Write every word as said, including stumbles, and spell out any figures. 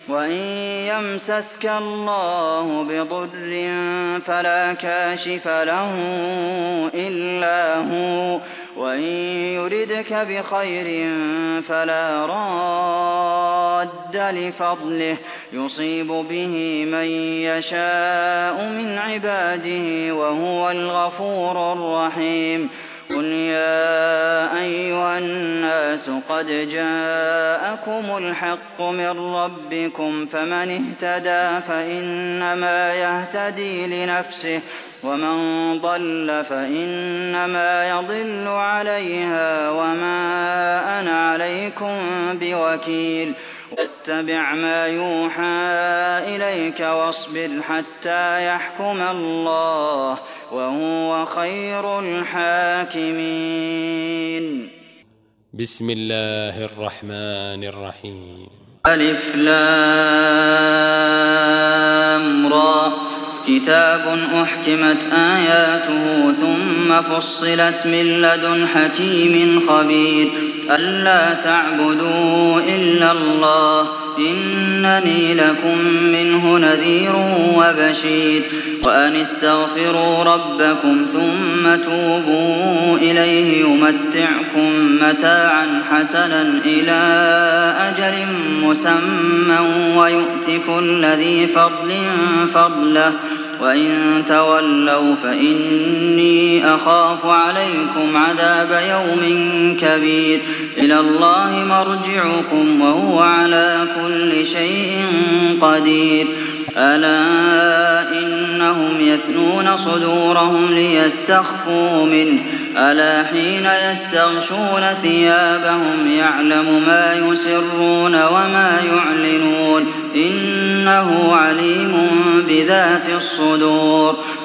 وَإِن يَمْسَسْكَ اللَّهُ بِضُرٍّ فَلَا كَاشِفَ لَهُ إِلَّا هُوَ ۖ وَإِن يُرِدْكَ بِخَيْرٍ فَلَا رَادَّ لِفَضْلِهِ ۚ يُصِيبُ بِهِ مَن يَشَاءُ مِنْ عِبَادِهِ ۚ وَهُوَ الْغَفُورُ الرَّحِيمُ. قُلْ يَا أَيُّهَا النَّاسُ قَدْ جَاءَكُمُ الْحَقُّ مِن رَّبِّكُمْ ۖ فَمَنِ اهْتَدَىٰ فَإِنَّمَا يَهْتَدِي لِنَفْسِهِ ۖ وَمَن ضَلَّ فَإِنَّمَا يَضِلُّ عَلَيْهَا ۖ وَمَا أَنَا عَلَيْكُم بِوَكِيلٍ. وَاتَّبِعْ مَا يُوحَىٰ إِلَيْكَ وَاصْبِرْ حَتَّىٰ يَحْكُمَ اللَّهُ ۚ وَهُوَ خَيْرُ الْحَاكِمِينَ. بسم الله الرحمن الرحيم. ألف لام را، كتاب أحكمت آياته ثم فصلت من لدن حكيم خبير. ألا تعبدوا إلا الله إنني لكم منه نذير وبشير. وأن استغفروا ربكم ثم توبوا إليه يمتعكم متاعا حسنا إلى أجل مسمى ويؤت كل ذي فضل فضله، وإن تولوا فإني أخاف عليكم عذاب يوم كبير. إلى الله مرجعكم وهو على كل شيء قدير. ألا إنهم يثنون صدورهم ليستخفوا منه، ألا حين يستغشون ثيابهم يعلم ما يسرون وما يعلنون إنه عليم بذات الصدور.